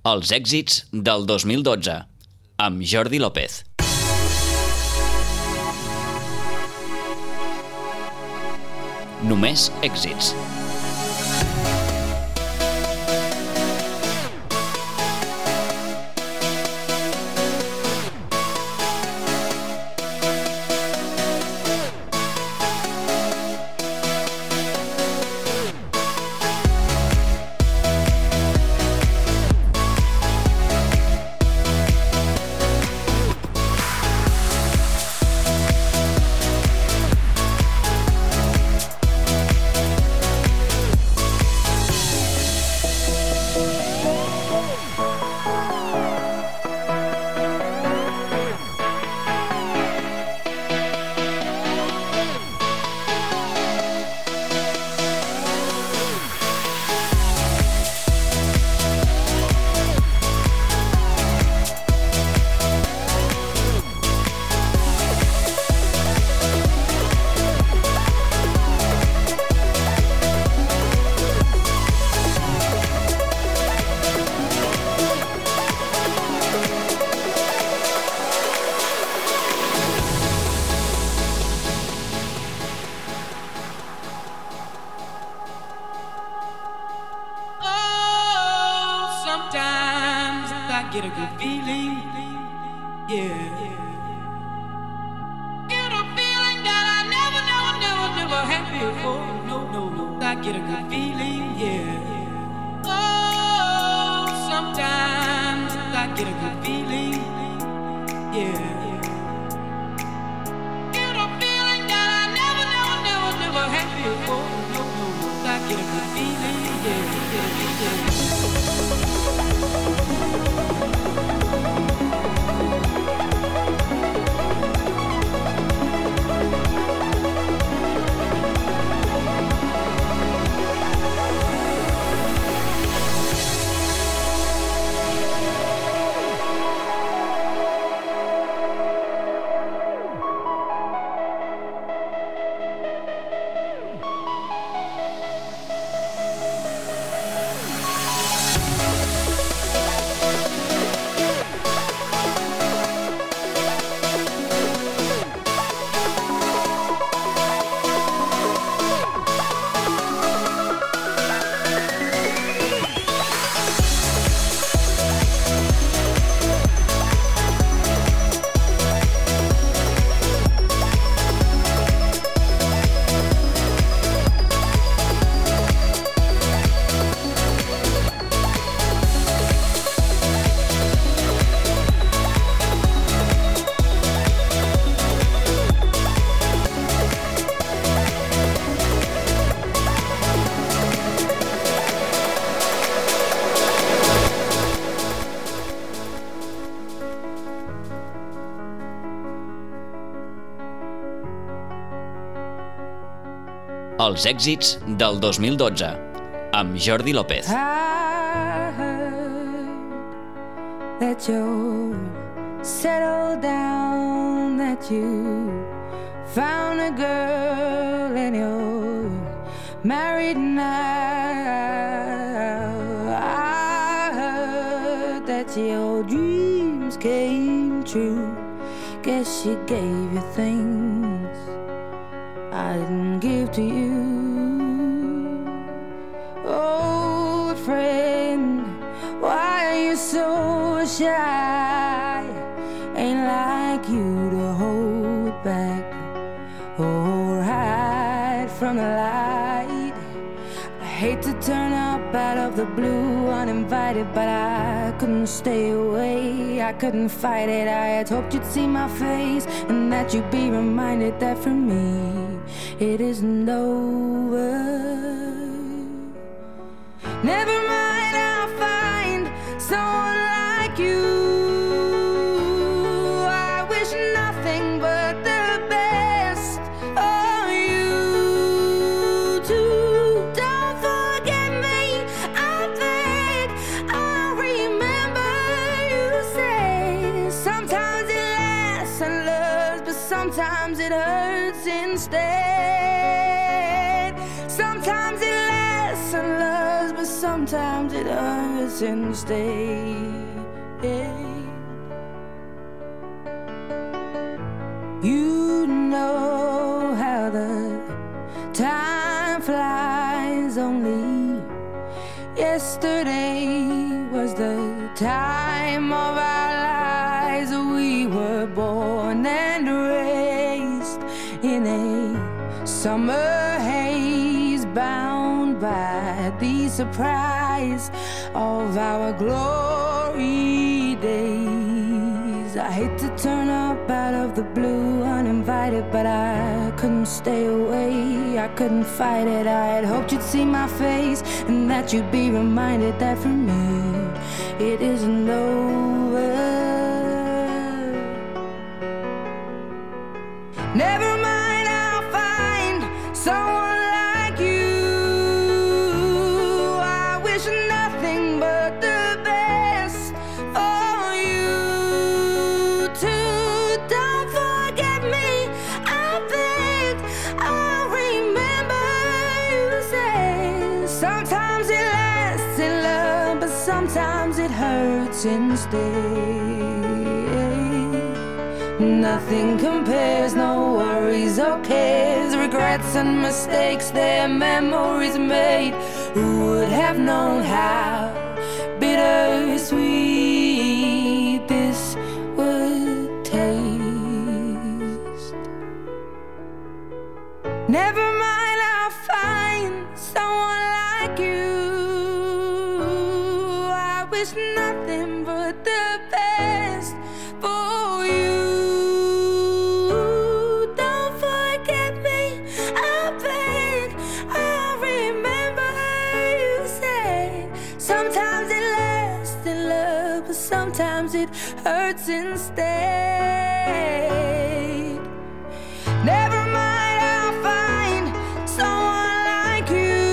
Els èxits del 2012, amb Jordi López. Només èxits. Get a good feeling, yeah. Get a feeling that I never had before. No. I get a good feeling, yeah. Oh, sometimes I get a good feeling, yeah. Get a feeling that I never had before. No. I get a good feeling, yeah. Els èxits del 2012, amb Jordi López. I heard that you're settled down, that you found a girl and you're married now. I heard that your dreams came true. Guess she gave you things I didn't give to you. Oh, friend, why are you so shy? Ain't like you to hold back or hide from the light. I hate to turn up out of the blue uninvited, but I couldn't stay away. I couldn't fight it. I had hoped you'd see my face and that you'd be reminded that for me it isn't over. Never mind, I'll find someone like you. I wish nothing but the best of you too. Don't forget me, I beg. I remember you say sometimes it lasts and loves, but sometimes it hurts instead. Sometimes it lasts and loves, but sometimes sometimes it hurts instead. You know how the time flies. Only yesterday was the time of our lives. We were born and raised in a summer haze, bound by the surprise of our glory days. I hate to turn up out of the blue uninvited, but I couldn't stay away, I couldn't fight it. I had hoped you'd see my face and that you'd be reminded that for me it isn't over. Never mind, I'll find someone like you. I wish nothing but the best for you too. Don't forget me, I beg. I remember you said sometimes it lasts in love, but sometimes it hurts instead. Nothing compares, no worries or cares, regrets and mistakes, their memories made. Who would have known how bittersweet this would taste? Never mind, I'll find someone like you. I wish nothing but the best for you. Sometimes it hurts instead. Never mind, I'll find someone like you.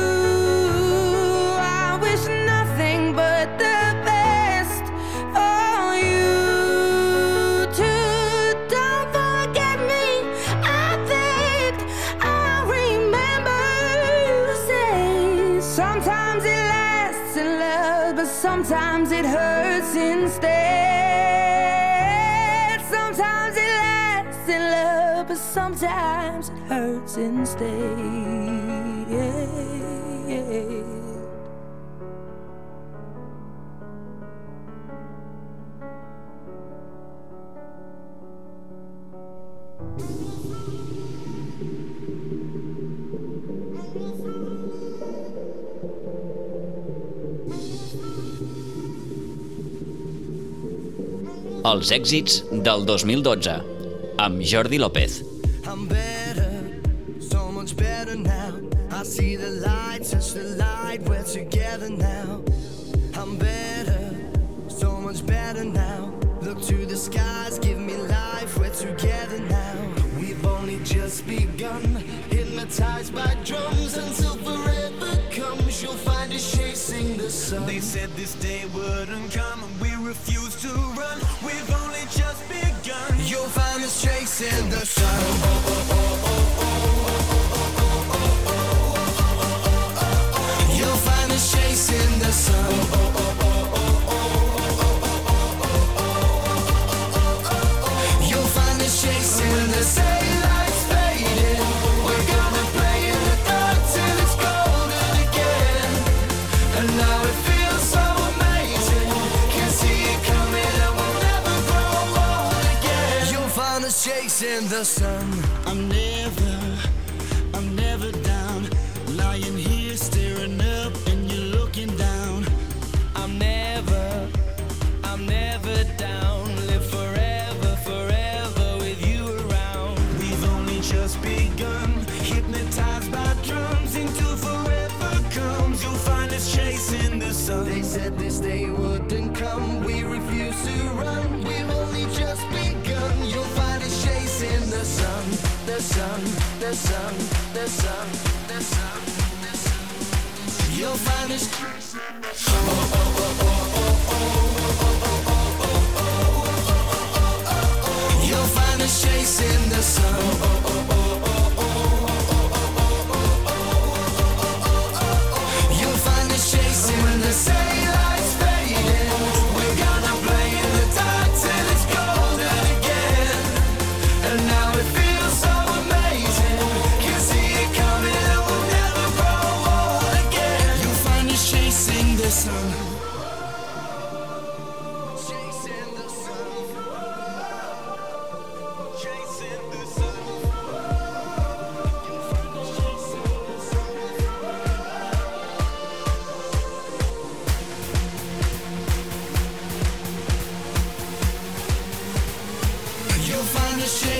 I wish nothing but the best for you too. Don't forget me, I begged. I remember you say sometimes it lasts in love, but sometimes it hurts instead. Sometimes it lasts in love, but sometimes it hurts instead. Els èxits del 2012, amb Jordi López. I'm better, so much better now. I see the light, touch the light, we're together now. I'm better, so much better now. Look to the skies, give me life, we're together now. We've only just begun, hypnotized by drums until forever comes. You'll find us chasing the sun. They said this day wouldn't come, and we refuse to run. We've only just begun. You'll find us chasing the sun. You'll find us chasing the sun. You'll find us chasing the daylight's fading. We're gonna play in the dark till it's golden again. And now it feels so amazing. Can see it coming and we'll never grow old again. You'll find us chasing the sun. I'm never down. Lying here staring up and you're looking down. I'm never down. Live forever, forever with you around. We've only just begun. Hypnotized by drums until forever comes. You'll find us chasing the sun. They said this day wouldn't come. We refuse to run. We've only just begun. You'll find us chasing the sun. The sun, the sun, the sun, the sun, the sun. You'll find us chasing the sun. You'll find us chasing the sun. You'll find us chasing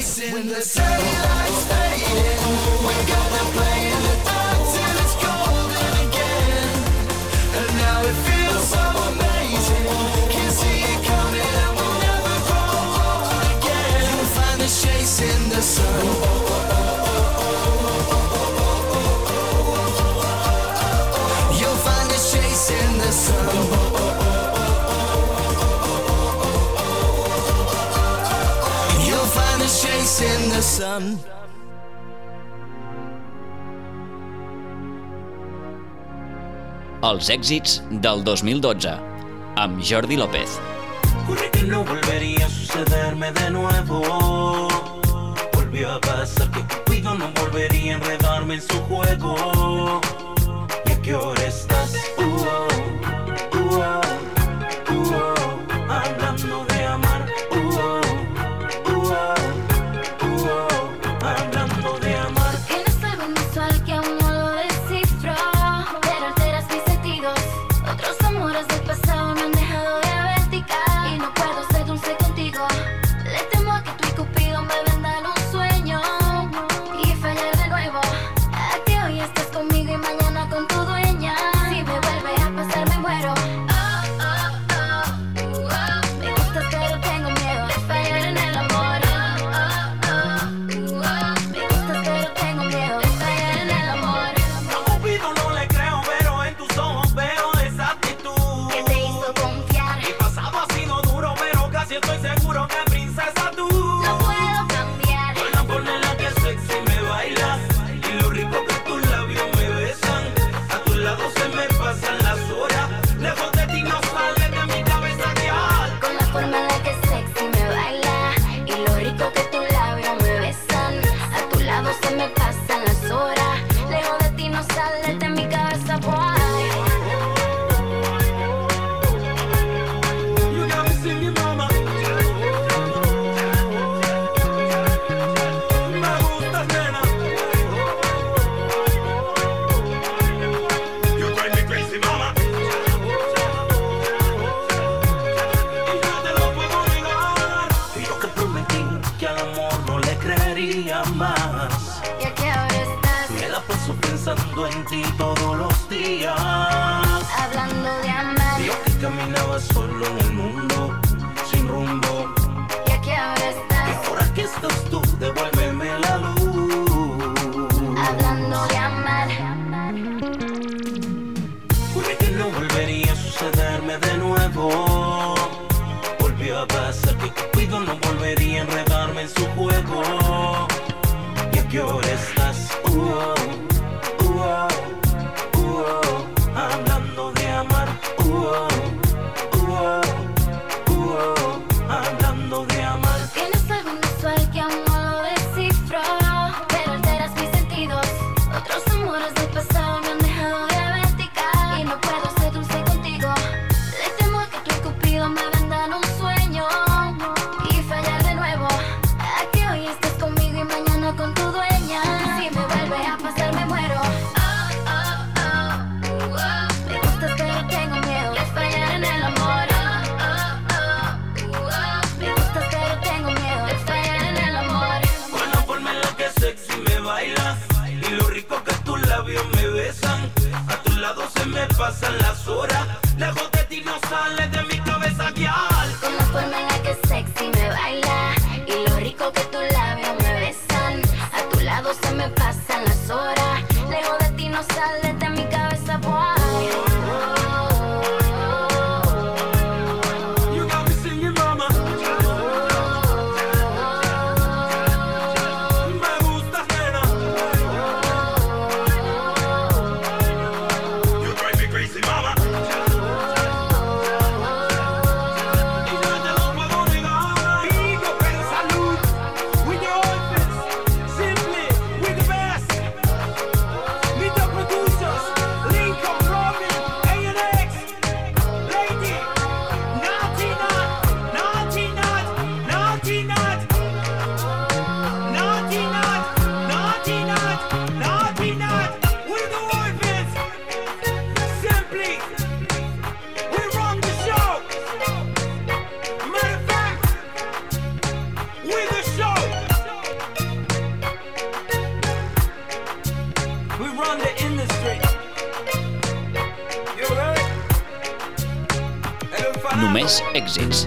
chasing the sunlight's fading. We're gonna play in the dark till it's golden again. And now it feels so amazing. Can see it coming and we'll never grow old again. You'll find us chasing the sun. You'll find us chasing the sun. Chasing the sun. Els èxits del 2012 amb Jordi López. Juré que no volvería a sucederme de nuevo. Volvió a pasar que Cupido no volvería a enredarme en su juego. ¿Y a qué hora estás? Hablando de amar. Hablando de amar. Tienes algo inusual que aún no lo descifro, pero alteras mis sentidos. Otros amores del pasado me han dejado diabética y no puedo ser dulce contigo. Le temo a que tú y Cupido me vendan un sueño y fallar de nuevo. A que hoy estás conmigo y mañana con tu dueña. Si me vuelve a pasar me muero. Me gustas pero tengo miedo de fallar en el amor. Estoy seguro que princesa tú no puedo cambiar. Con la forma en la que sexy me bailas y lo rico que tus labios me besan. A tu lado se me pasan las horas. Lejos de ti no sale de mi cabeza real. Con la forma en la que sexy me baila y lo rico que tus labios me besan. A tu lado se me pasan las horas. Lejos de ti no sale de mi cabeza, boy. You got me singing, mama. Más. ¿Y a qué hora estás? Me la paso pensando en ti todos los días. Hablando de amar. Yo que caminaba solo en el mundo, sin rumbo. ¿Y a qué hora estás? Y ahora que estás tú, devuélveme la luz. Hablando de amar. Juré que no volvería a sucederme de nuevo. Volvió a pasar que Cupido no volvería a enredarme en su juego. ¿Y a qué hora estás? Hablando de amar. Hablando de amar. Tienes algo inusual que aún no lo descifro, pero alteras mis sentidos. Otros amores del pasado me han dejado diabética y no puedo ser dulce contigo. Le temo a que tú y Cupido me vendan un sueño y fallar de nuevo. A que hoy estés conmigo y mañana con tu dueña. Si me vuelve a pasar me muero. Me gustas pero tengo miedo de fallar en el amor. Me gustas pero tengo miedo de fallar en el amor. Con la forma en la que sexy me bailas y lo rico que tus labios me besan. A tu lado se me pasan las horas. Lejos de ti no sale de mi cabeza guiar. Només èxits.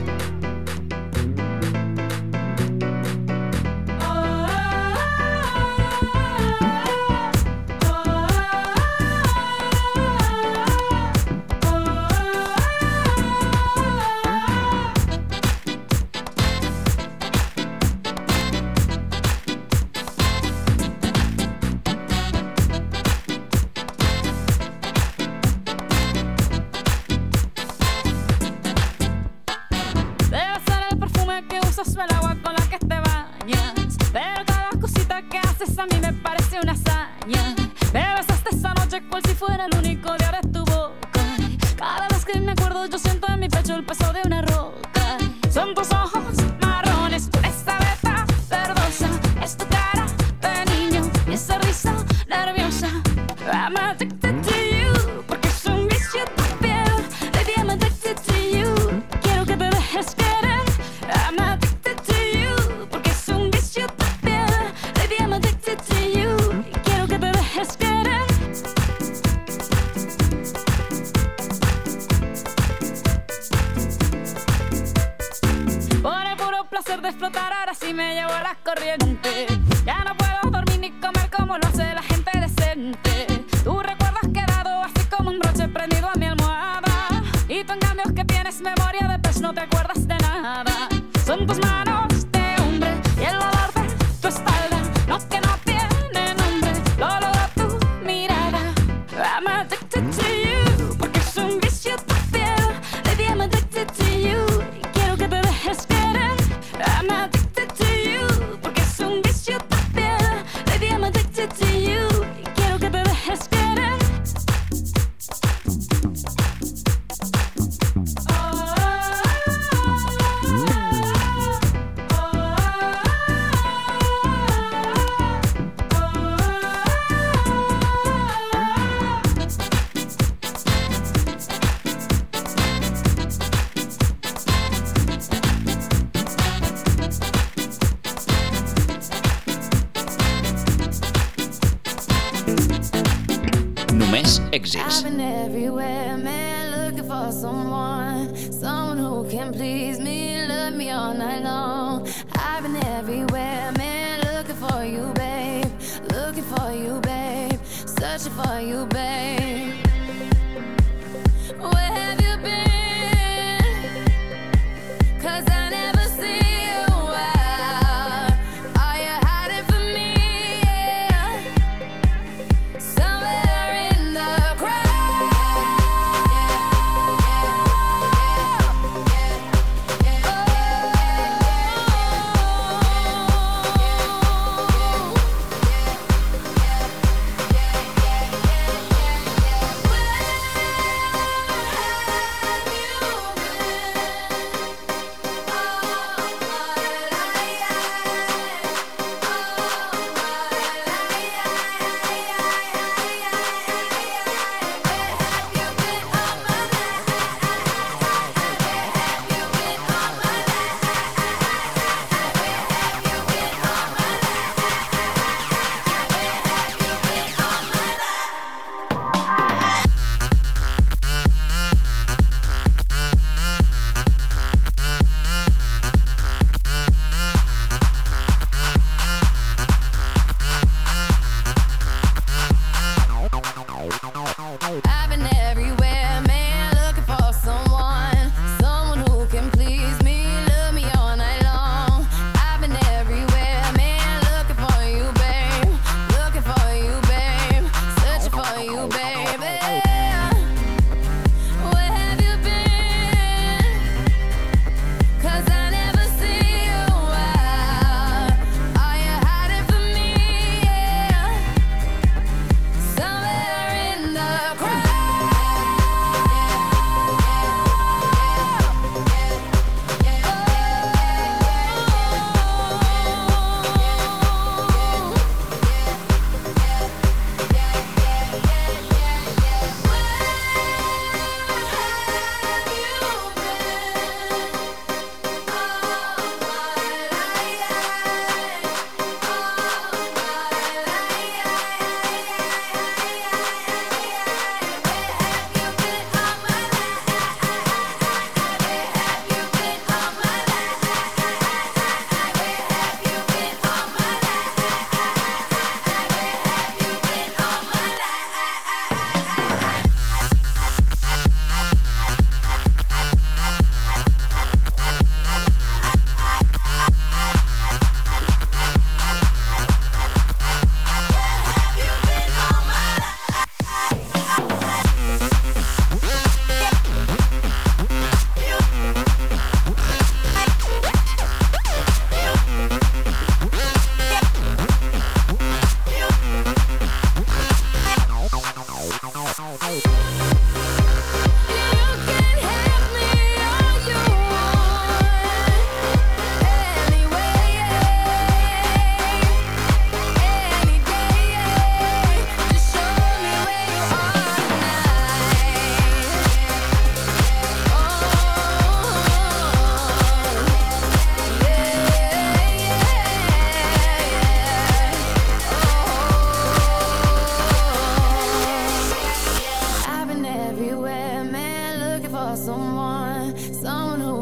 Èxits. I've been everywhere, man, looking for someone who can please me, love me all night long. I've been everywhere, man, looking for you, babe, searching for you, babe. Where have you been? 'Cause I never see you out. Are you hiding from me? Yeah. Somewhere in the crowd.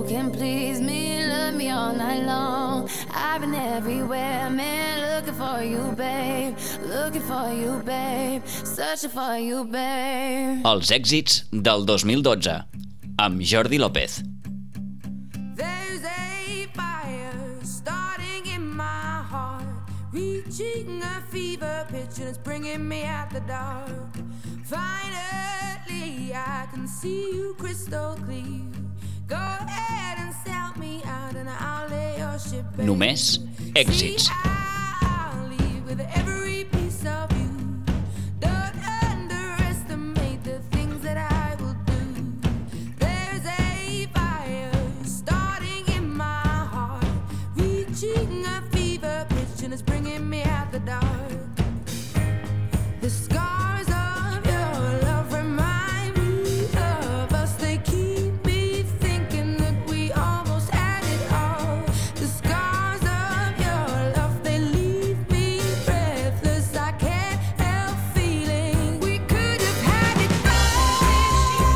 can please me, love me all night long. I've been everywhere, man, looking for you, babe. Looking for you, babe. Searching for you, babe. Els èxits del 2012, amb Jordi López. There's a fire starting in my heart, reaching a fever pitch and it's bringing me out the dark. Finally, I can see you crystal clear. Go ahead and sell me out and I'll lay your ship bare. Només èxits. See, I'll leave with every piece of you. Don't underestimate the things that I will do. There's a fire starting in my heart, reaching a fever pitch and it's bringing me out the dark. The scars of your love remind me of us. They keep me thinking that we almost had it all. The scars of your love, they leave me breathless. I can't help feeling we could have had it all.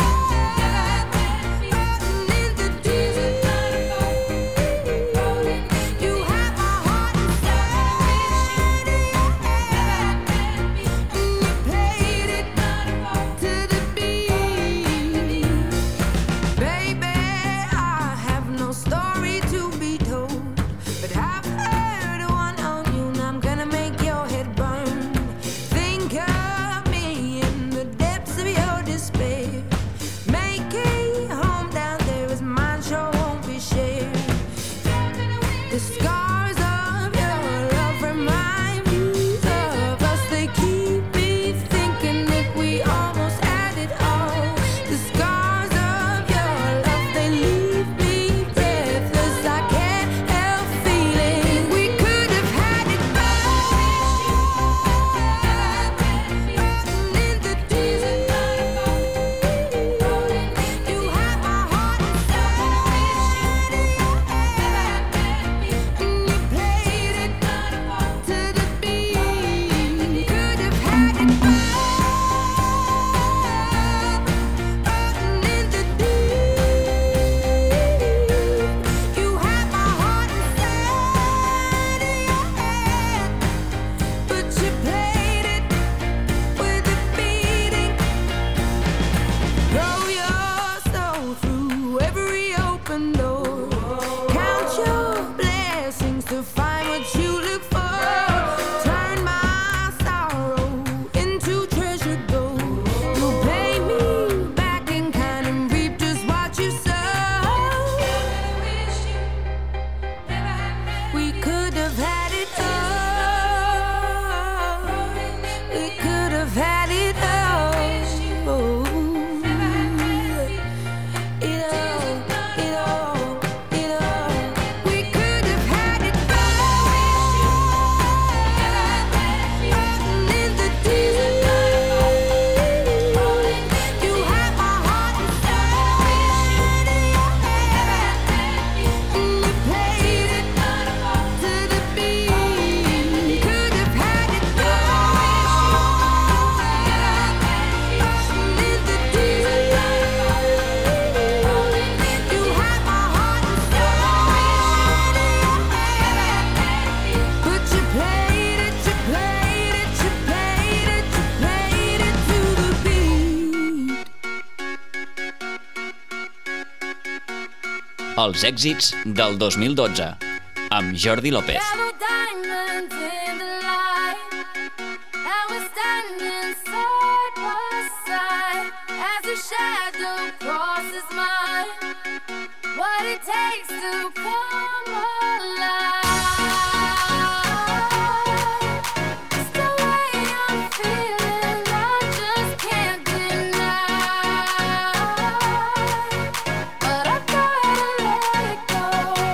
Floating in the deep. You have my heart inside of your hand, and you played it to the beat. Baby, I have no story to be told, but I've heard one on you and I'm gonna make your head burn. Think of me in the depths of your despair. Make a home down there as mine sure won't be shared. The scars of your love remind me of us. They keep me thinking that we almost had it all. The scars of your love, they leave me breathless. I can't help feeling we could have had it all. Floating in the deep. You have my heart inside of your hand, and you played it to the beat. Could have had it all. Floating in the deep. You have my heart inside of your hand, but you played it with a beating. Throw your soul through every open door. Count your blessings to find what you look for. Turn my sorrow into treasure gold. You'll pay me back in kind and reap just what you sow. We could have had it all. We could have had it all. It all. We could have had it all. Floating in the deep. You have my heart inside of your hand, and you played it to the beat. Could have had it all. Floating in the deep. You have my heart inside of your hand, but you played it to the beat. Els èxits del 2012, amb Jordi López. Yellow diamonds in the light, and we're standing side by side as a shadow crosses mine. What it takes to come alive. It's the way I'm feeling, I just can't deny. But I gotta let it go.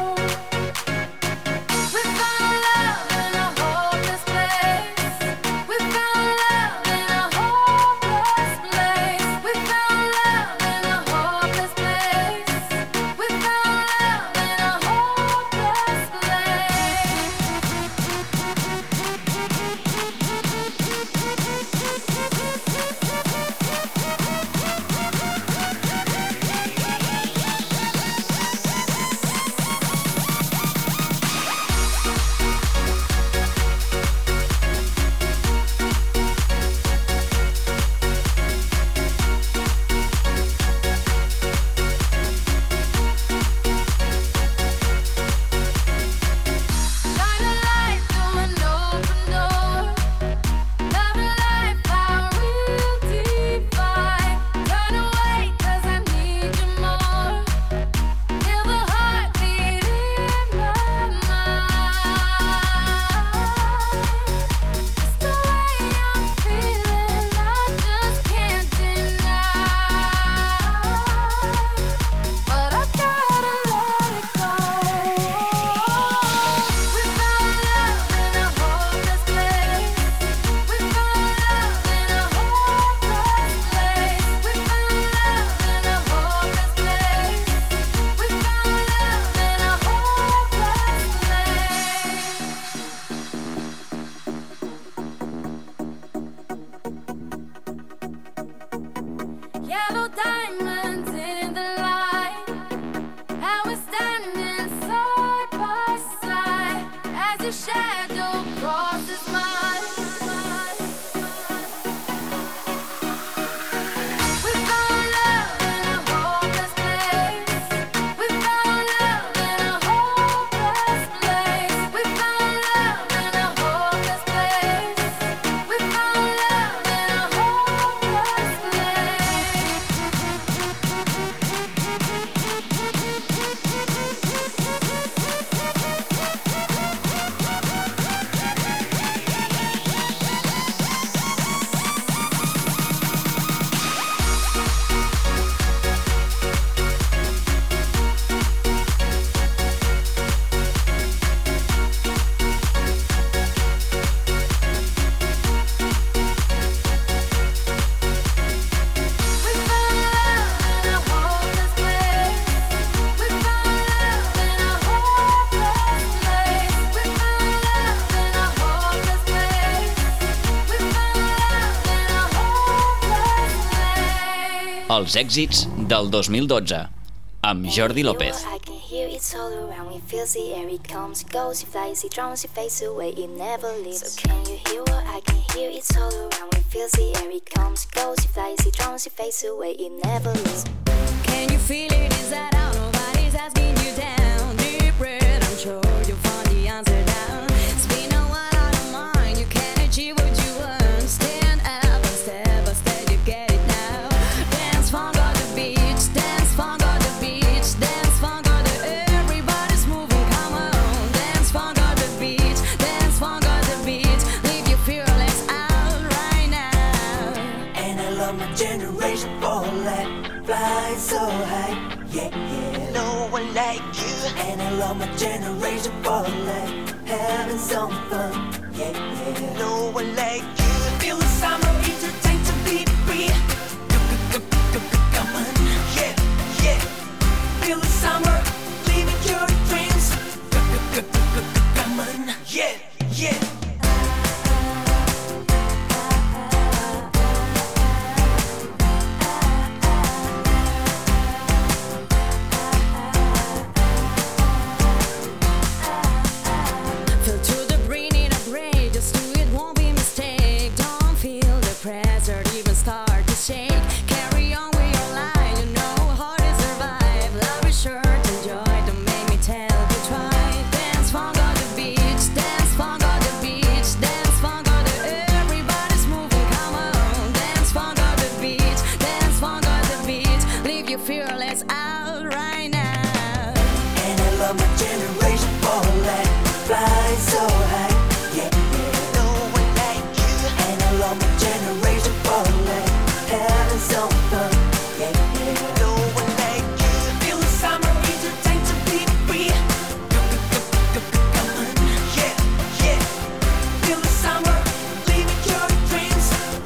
We found love in a hopeless place. We found love in a hopeless place. We found love in a hopeless place. We found love in a hopeless Els èxits del 2012 amb Jordi López. I can hear it's all around me, feels the air, it comes, it goes, it flies, it drowns, it fades away, it never leaves. So can you hear what I can hear? It's all around me, feels the air, it comes, it goes, it flies, it drowns, it fades away, it never leaves. Can you feel it inside out? Nobody's asking you down. Deep breath, I'm sure you'll find the answer down. It's been a while out of mind, you can't achieve what you want. Stand up and step by step, you get it now. Dance funk on the beach, dance funk on the beach, dance funk on the everybody's moving, come on. Dance funk on the beach, dance funk on the beach. Leave your fearless out right now. And I love my generation for that fly so high, yeah, yeah. No one like you. And I love my generation for that having some fun, yeah, yeah. No one like you. Feel the summer, entertain to be free. Come on, yeah, yeah. Feel the summer, living your dreams. Come on, yeah, yeah. Feel to the brain in a break, just do it, won't be mistake. Don't feel the pressure, even start to shake. Carry on with your life, you know how to survive. Love is short, enjoy, don't make me tell you try. Dance funk on the beach, dance funk on the beach, dance funk on the everybody's moving, come on. Dance funk on the beach, dance funk on the beach. Leave your fearless out right now. And I love my generation for that fly so high, yeah, yeah. No one like you. And I love my generation for that having some fun, yeah, yeah. No one like you. Feel the summer, entertain to be free. Come on, yeah, yeah. Feel the summer, living your dreams.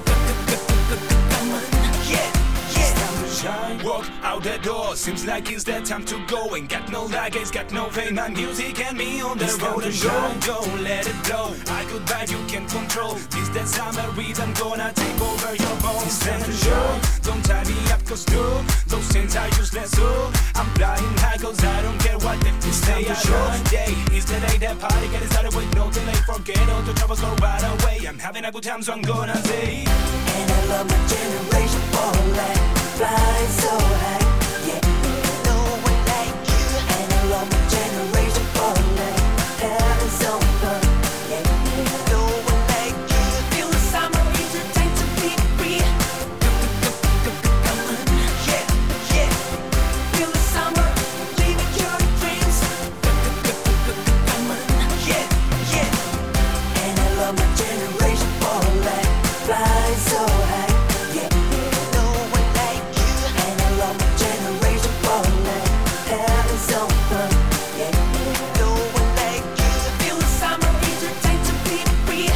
Come on, yeah, yeah. Walk out the door, seems like it's that time to go. Ain't got no luggage, got no fame, my music and me on the road and go. Don't let it blow, I could buy, you can control. This that summer rhythm gonna take over your bones. Stand and show, don't tie me up cause those things are useless, so I'm flying high cause I don't care what they stay alone. Day is the day that party getting started with no delay. Forget all the troubles, go right away. I'm having a good time so I'm gonna say. And I love my generation for that fly so high, yeah, yeah. No one like you. And I love my generation for that having some fun, yeah, yeah. No one like you. Feel the summer, entertain to be free. Come on, yeah, yeah. Feel the summer, living your dreams. Come on, yeah, yeah. And I love my generation for that fly so high, yeah, yeah. No one like you. And I love my generation for that having some fun, yeah, yeah. No one like you. Feel the summer, entertain to be free.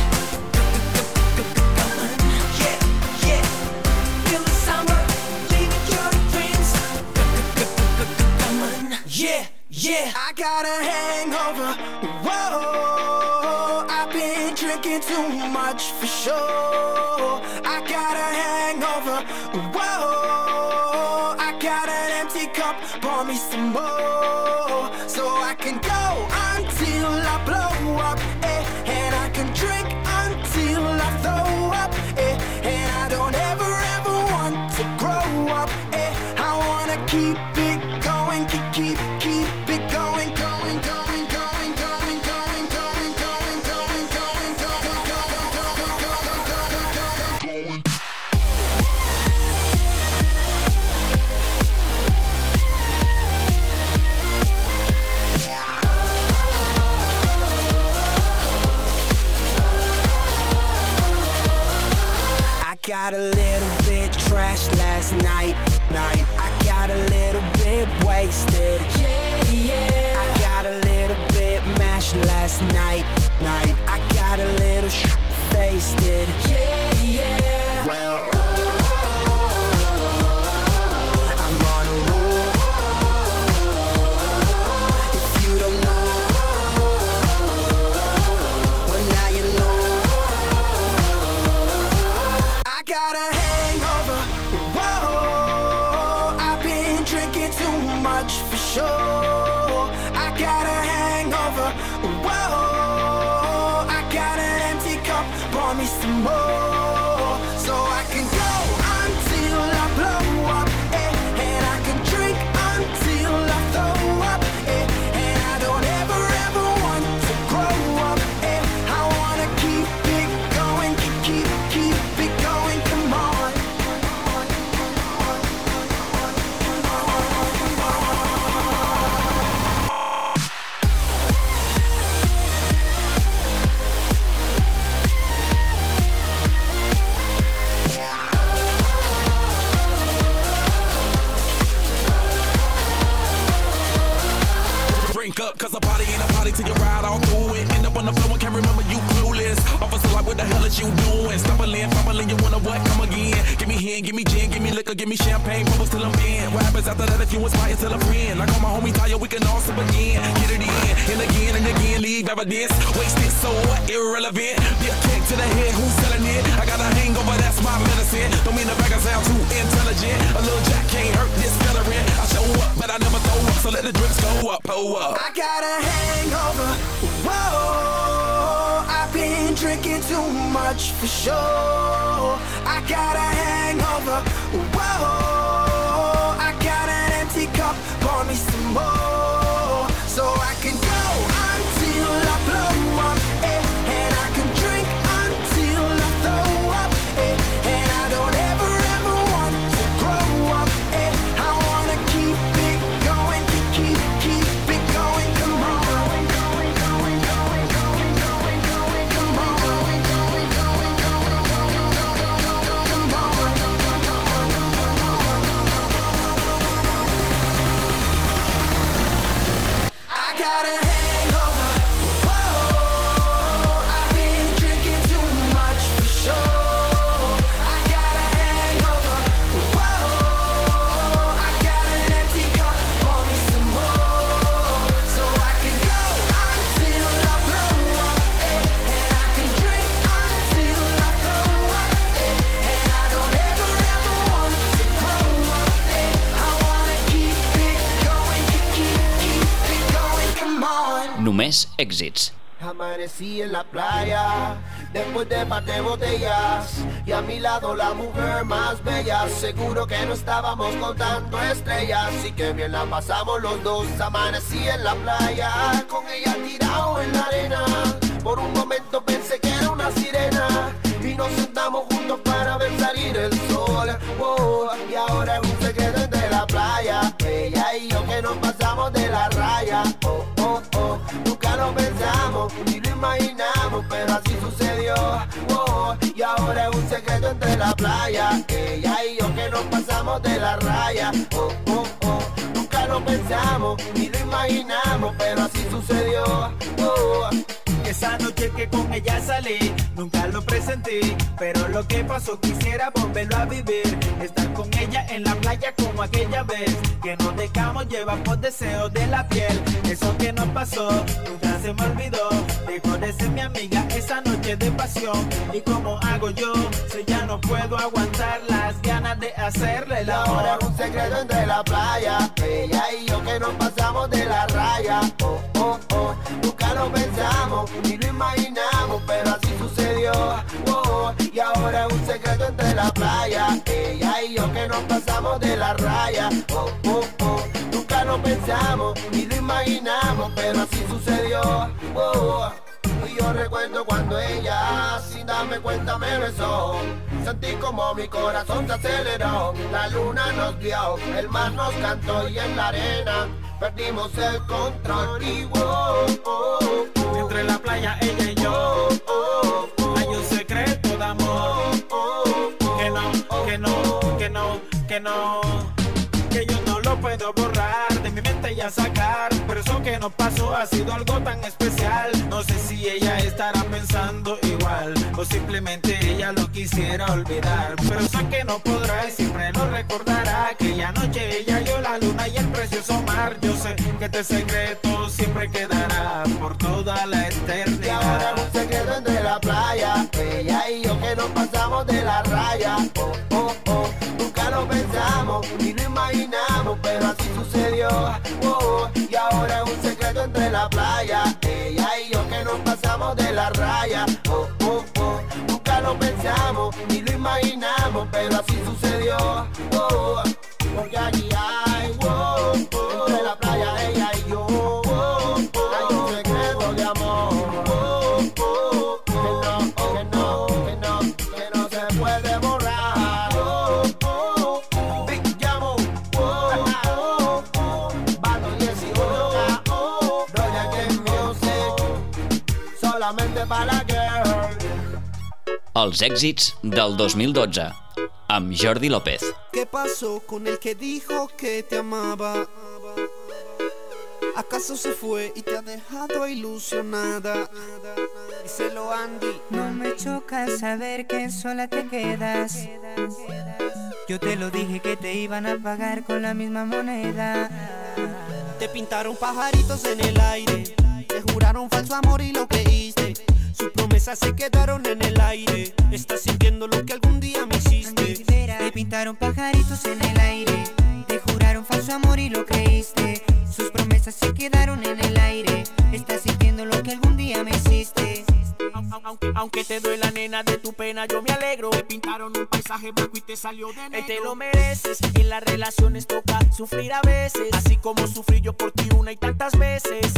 Come on, yeah, yeah. Feel the summer, living your dreams. Come on, yeah, yeah. I got a hangover, whoa. I've been drinking too much for sure. I got a hangover, whoa. I got an empty cup, pour me some more. So I can go until I blow up, eh. And I can drink until I throw up, eh. And I don't ever want to grow up, eh. I wanna keep it going, keep it going, going, going, going, going, going, going, going, going, going, going, going. I got a little bit trashed last night. I got a little bit wasted. Yeah, yeah. I got a little bit mashed last night. I got a little faced. Yeah, yeah. Well, I'm on a roll. If you don't know, well now you know. I got a cause a party ain't a party till you ride all through it. End up on the floor and can't remember you clueless. Officer like, what the hell is you doing? Stumbling, fumbling, you wanna what? Come again. Give me hen, give me gin, give me liquor, give me champagne, bubbles till I'm in. What happens after that if you inspire till a friend? Like all my homies tired, we can all sip again. Get it in, and again, leave evidence. Wasted, so what? Irrelevant. Get kicked to the head, who's selling it? I got a hangover, that's my medicine. Don't mean the bag I sound too intelligent. A little jack can't hurt this veteran. I show up, but I never throw up, so let the drinks go up, pull up. I got a hangover, whoa, I've been drinking too much for sure. I got a hangover, whoa, I got an empty cup, pour me some more, so I can go until I blow up, and I can drink until I throw up, and I don't ever want to grow up, I wanna keep it going, keep it going, come on. I got a hangover, whoa, I've been drinking too much for sure. I got a hangover, whoa, I got an empty cup, pour me some more, so I can go until I blow up, and I can drink until I throw up, and I don't ever want to grow up, I wanna keep it going, keep it going, come on. Només èxits. Amanecí en la playa, después de par de botellas, y a mi lado la mujer más bella. Seguro que no estábamos contando estrellas, y que bien la pasamos los dos. Amanecí en la playa, con ella tirado en la arena. Por un momento pensé que era una sirena, y nos sentamos juntos para ver salir el sol. Oh, y ahora es un secreto entre la playa, ella y yo que nos pasamos de la raya. Oh, oh, oh, nunca lo pensamos ni lo imaginamos, pero así sucedió. Oh, y ahora es un secreto entre la playa, ella y yo que nos pasamos de la raya. Oh, oh, oh, nunca lo pensamos ni lo imaginamos, pero así sucedió. Oh. Esa noche que con ella salí, nunca lo presentí, pero lo que pasó quisiera volverlo a vivir. Estar con ella en la playa como aquella vez, que nos dejamos llevar por deseos de la piel. Eso que nos pasó, nunca se me olvidó. Dejó de ser mi amiga esa noche de pasión. ¿Y cómo hago yo si ya no puedo aguantar las ganas de hacerle el amor? Ahora es un secreto entre la playa, ella y yo que nos pasamos de la raya. Oh, oh, oh, nunca lo pensamos ni lo imaginamos, pero así sucedió. Oh, y ahora es un secreto entre la playa, ella y yo que nos pasamos de la raya. Oh, oh, oh, nunca lo pensamos ni lo imaginamos, pero así sucedió. Oh, y yo recuerdo cuando ella, sin darme cuenta, me besó. Sentí como mi corazón se aceleró. La luna nos vio, el mar nos cantó, y en la arena perdimos el control. Y oh, oh, oh, entre la playa ella y yo, oh, oh, hay un secreto de amor, que yo no lo puedo borrar de mi mente y a sacar. Pero eso que nos pasó ha sido algo tan especial. No sé si ella estará pensando igual, o simplemente ella lo quisiera olvidar. Pero sé que no podrá y siempre lo recordará. Aquella noche ella yo, la luna y el precioso mar. Yo sé que este secreto siempre quedará por toda la eternidad. y ahora es un secreto entre la playa, ella y yo que nos pasamos de la raya. Oh, oh, oh, nunca lo pensamos ni lo imaginamos, pero así sucedió. Oh, y ahora es un secreto entre la playa, ella y yo que nos pasamos de la raya. Oh, oh, oh, nunca lo pensamos ni lo imaginamos, pero así sucedió. Oh, porque aquí hay, oh, oh, entre la playa ella y yo, oh, oh, hay un secreto de amor. Oh, oh, oh, que no se puede borrar. Oh, oh, oh, Big Llamo, oh, oh, oh, Bato 18K, oh, Royal Game Music, solamente para la girl. Els èxits del 2012, amb Jordi López. ¿Qué pasó con el que dijo que te amaba? ¿Acaso se fue y te ha dejado ilusionada? Díselo, Andy. No me choca saber que sola te quedas. Yo te lo dije que te iban a pagar con la misma moneda. Te pintaron pajaritos en el aire, te juraron falso amor y lo creíste. Sus promesas se quedaron en el aire. Estás sintiendo lo que algún día me hiciste. Te pintaron pajaritos en el aire, te juraron falso amor y lo creíste. Sus promesas se quedaron en el aire. Estás sintiendo lo que algún día me hiciste. Aunque te duela, nena, de tu pena yo me alegro. Te pintaron un paisaje blanco y te salió de negro. Te lo mereces, en las relaciones toca sufrir a veces, así como sufrí yo por ti una y tantas veces.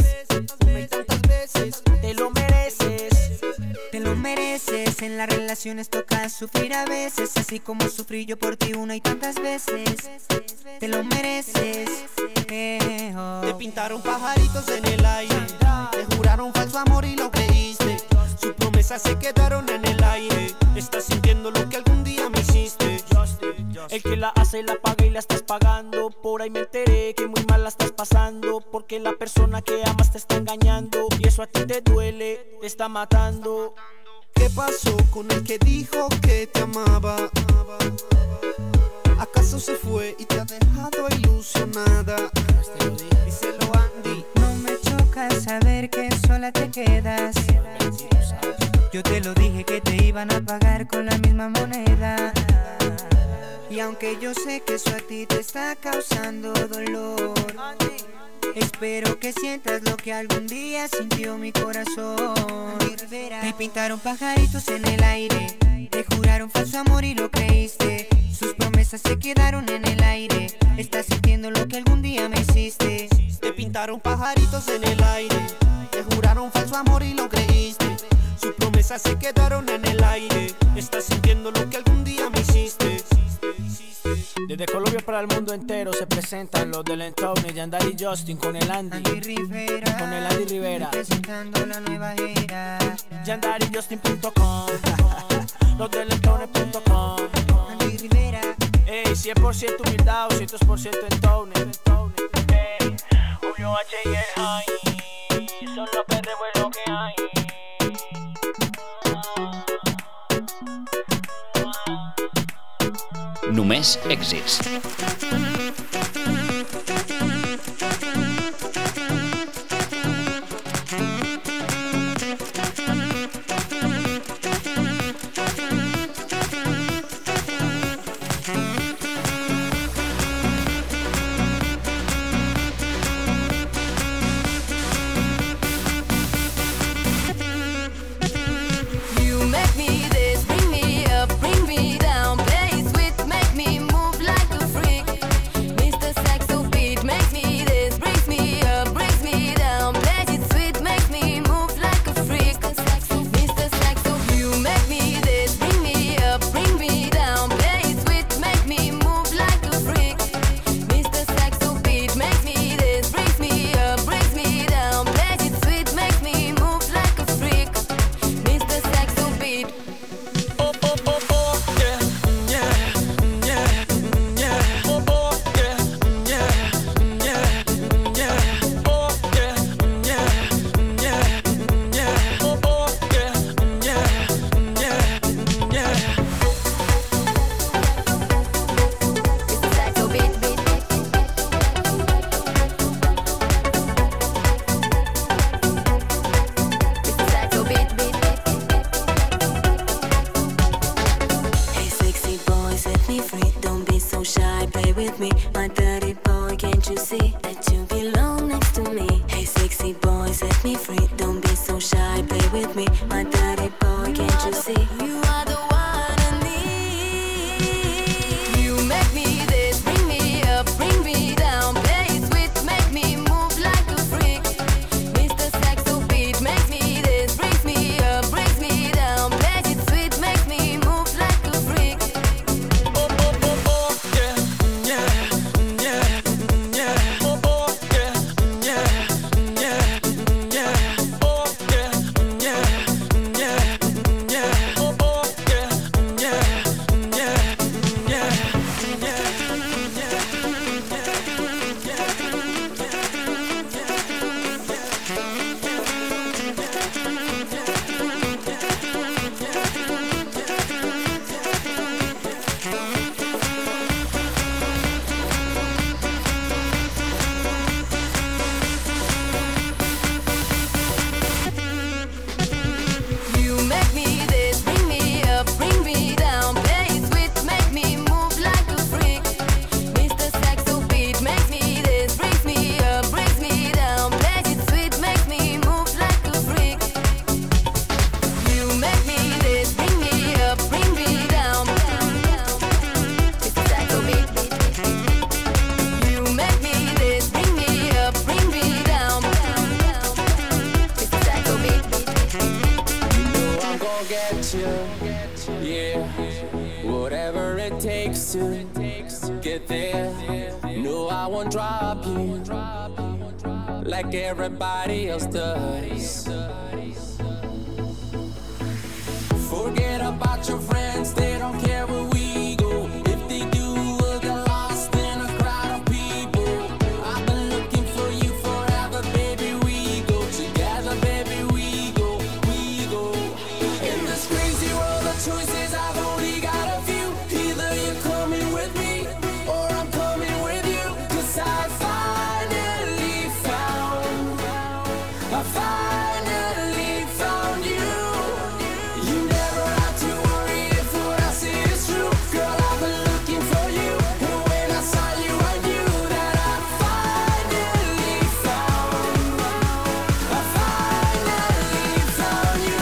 Te lo mereces. Te lo mereces, en las relaciones toca sufrir a veces, así como sufrí yo por ti una y tantas veces. Te lo mereces. Te pintaron pajaritos en el aire, te juraron falso amor y lo creíste. Sus promesas se quedaron en el aire. Estás sintiendo lo que algún día me hiciste. El que la hace la paga y la estás pagando. Por ahí me enteré que muy mal la estás pasando, porque la persona que amas te está engañando y eso a ti te duele, te está matando. ¿Qué pasó con el que dijo que te amaba? ¿Acaso se fue y te ha dejado ilusionada? Díselo, Andy. No me choca saber que sola te quedas. Yo te lo dije que te iban a pagar con la misma moneda. Y aunque yo sé que eso a ti te está causando dolor, espero que sientas lo que algún día sintió mi corazón. Te pintaron pajaritos en el aire, te juraron falso amor y lo creíste. Sus promesas se quedaron en el aire. Estás sintiendo lo que algún día me hiciste. Te pintaron pajaritos en el aire, te juraron falso amor y lo creíste. Sus promesas se quedaron en el aire. Estás sintiendo lo que algún día me hiciste. Desde Colombia para el mundo entero se presentan los del Entoune, Yandari y Justin con el Andy Rivera, con el Andy Rivera, presentando la nueva era. YandariJustin.com, los del Entoune.com. Andy Rivera, 100% humildad, 200% Entoune. Julio H y el High, son los que revuelven lo que hay. Només èxits. You make me this, bring me up, bring me down. Play sweet, make me move like a freak. you. Yeah, whatever it takes to get there. No, I won't drop you like everybody else does. Forget about your friends, they don't care where we go. If they do, we'll get lost in a crowd of people. I've been looking for you forever, baby. We go together, baby. We go. In this crazy world of choices, I've only got a few. Either you're coming with me, or I'm coming with you. 'Cause I finally found you. You never have to worry if what I say is true. Girl, I've been looking for you, and when I saw you, I knew that I finally found you.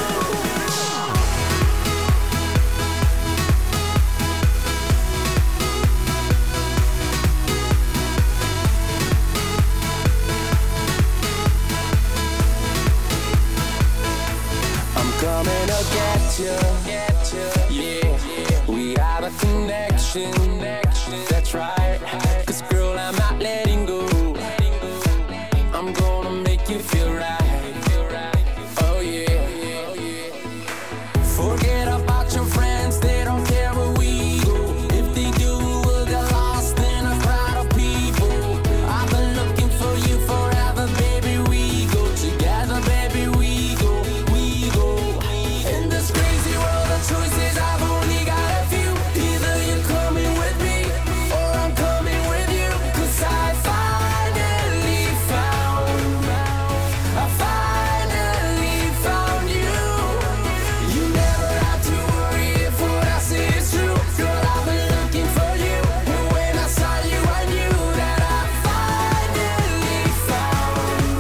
I'm coming to get you. Yeah, we have a connection. That's right. 'Cause girl, I'm not letting go. I'm gonna make you feel right. Oh yeah. Forget about your friends, they don't care where we go. If they do, we'll get lost in a crowd of people. I've been looking for you forever, baby. We go together, baby. We go. In this crazy world of choices, I've only got a few. Either you're coming with me, or I'm coming with you. 'Cause I finally found you. You never have to worry if what I say is true. Girl, I've been looking for you, and when I saw you, I knew that I finally found you.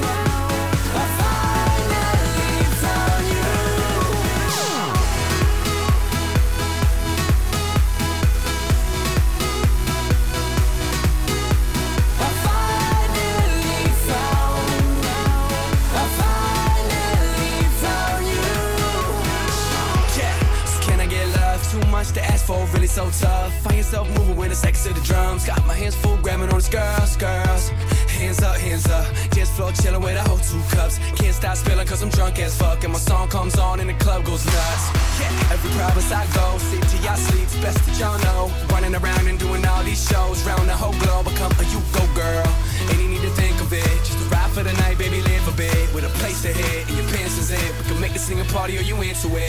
Yeah, so can I get love? Too much to ask for, really so tough. Find yourself moving when the sex to the drums. Got my hands full, grabbing on the girls. Hands up, dance floor chilling with a whole 2 cups. Can't stop spilling 'cause I'm drunk as fuck, and my song comes on and the club goes nuts. Yeah, every province I go, sleep till y'all sleep, best that y'all know. Running around and doing all these shows, round the whole globe. I come for you, go girl. Ain't you need to think of it, just a ride for the night, baby, live a bit. With a place to hit, and your pants is it. We can make this thing a party, or you into it.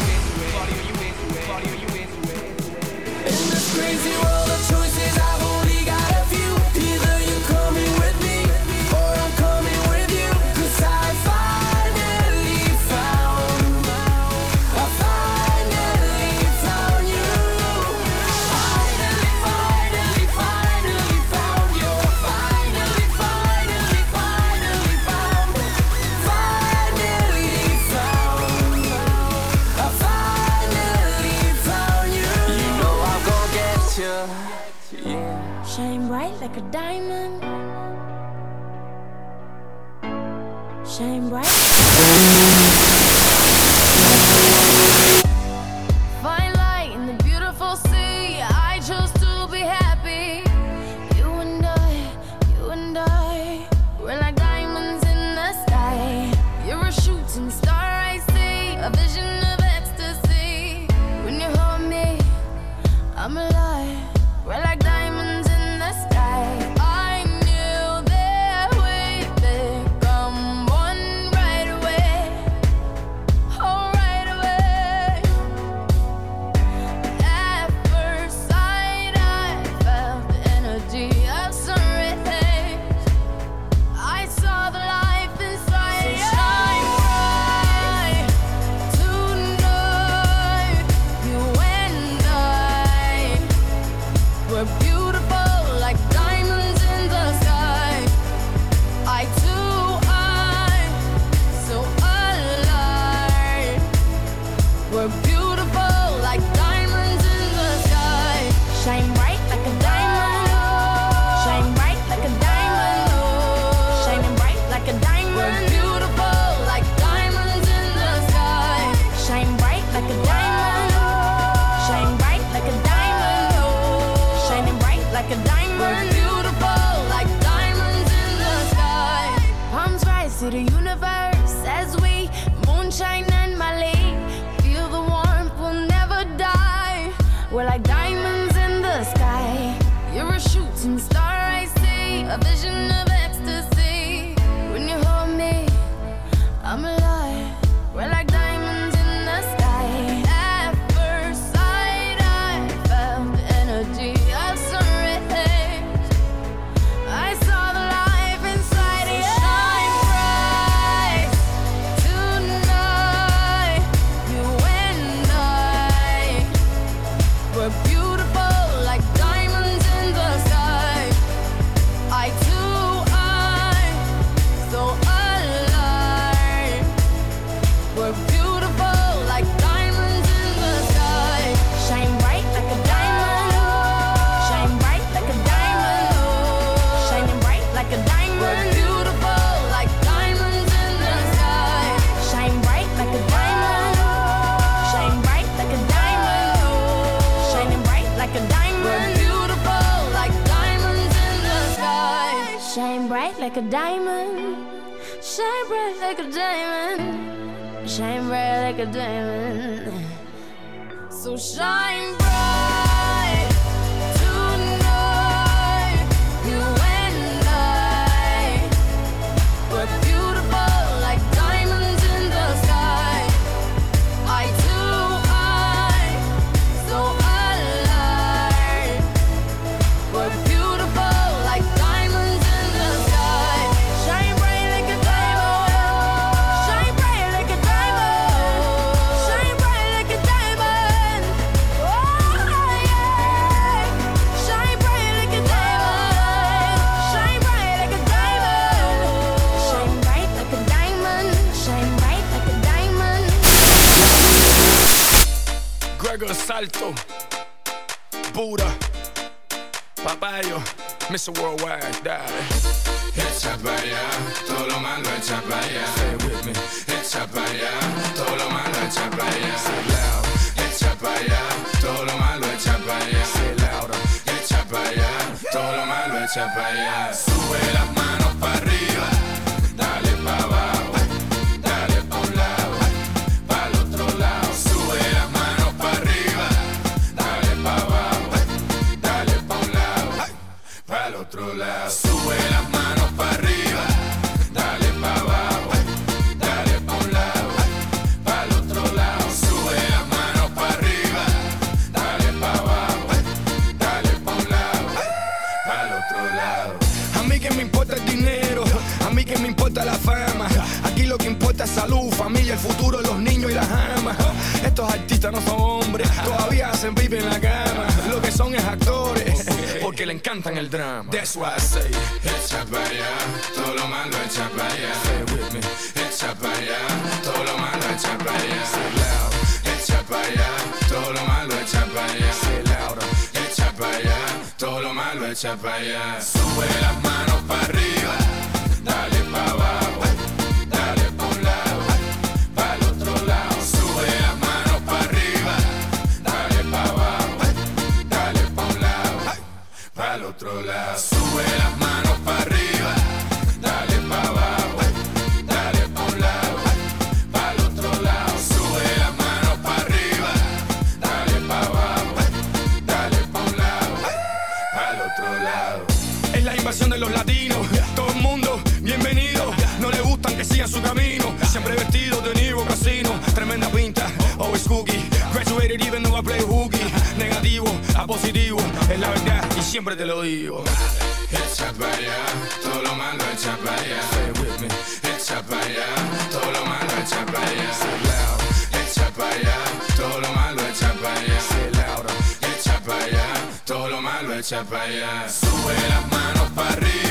In this crazy world of choices, I've only got a few. Either you're coming with me, or I'm coming with you. 'Cause I finally found you. Finally found you. Finally found you. Finally found you. You know I'm gonna get you. Yeah. Shine bright like a diamond. Shine bright. Fine light in the beautiful sea. I chose to be happy. You and I, we're like diamonds in the sky. You're a shooting star, I see, a vision of ecstasy. When you hold me, I'm alive. We're like diamonds in the sky. I knew that we'd become one right away. the universe as we moonshine and Mali. Feel the warmth, we'll never die. We're like diamonds in the sky. You're a shooting star, I see. A vision of ecstasy. When you hold me, I'm alive. We're like diamonds in the sky. At first sight, I felt the energy of surrender. I saw the life inside you. Shine bright tonight. You and I were beautiful like diamonds in the sky. I too, I'm so alive. We're beautiful like diamonds in the sky. Shine bright like a diamond. Shine bright like a diamond. Shining bright like a diamond. We're beautiful like diamonds in the sky. Shine bright like a diamond. Shine bright like a diamond. Shining bright like a diamond. We're beautiful like diamonds in the sky. Shine bright like a diamond. Shine bright like a diamond. Shine bright like a diamond. So shine bright tonight. You and I were beautiful like diamonds in the sky. I too, I'm so alive. We're beautiful like diamonds in the sky. Shine bright like a diamond. Shine bright like a diamond. Shine bright like a diamond. Oh yeah. Shine bright like a diamond. Shine bright like a diamond. Shine bright like a diamond. Shine bright like a diamond. Gregor Salto, Buddha, Papayo, Mr. Worldwide, dale. Echa para allá, todo lo malo echa para allá. Say it with me. Echa para allá, todo lo malo echa para allá. Echa para allá, todo lo malo echa para allá. Say it louder. Echa para allá, todo lo malo echa para allá. Sube las manos para arriba, dale para abajo, dale pa' un lado, para el otro lado. Sube las manos para arriba, dale para abajo, dale pa' un lado, para el otro lado. Sube las manos para arriba, dale para abajo, dale pa' un lado, para el otro lado. Sube las manos para arriba, dale para abajo, dale pa' un lado, para el otro lado. A mí que me importa el dinero, a mí que me importa la fama. Aquí lo que importa es salud, familia, el futuro de los niños y las amas. Estos artistas no son hombres, todavía hacen pipi en la cama. Lo que son es actores, porque le encantan el drama. That's why I say, Echa para allá, todo lo malo echa para allá. say it with me. Echa para allá, todo lo malo echa para allá. Say it loud, Echa para allá, todo lo malo echa para allá. say it louder. Echa para allá, todo lo malo echa para allá. Sube las manos para arriba, dale para abajo, dale pa' un lado, para el otro lado. Sube las manos para arriba, dale para abajo, dale pa' un lado, para el otro lado. Sube las manos para arriba, dale para abajo, dale pa' un lado, para el otro lado. Sube las manos para arriba, dale para abajo, dale pa' un lado, para el otro lado. Es la invasión de los latinos, todo el mundo bienvenido. No le gustan que sigan su camino, siempre vestidos de Nivo Casino. Tremenda pinta, always cookie. Graduated even though I play hooky. Negativo a positivo, es la verdad y siempre te lo digo. Echa para allá, todo lo malo echa para allá. Say it with me. Echa para allá, todo lo malo echa para allá. Echa para allá, todo lo malo echa para allá. Say it louder. Echa para allá, todo lo malo echa para allá. Sube las manos para arriba,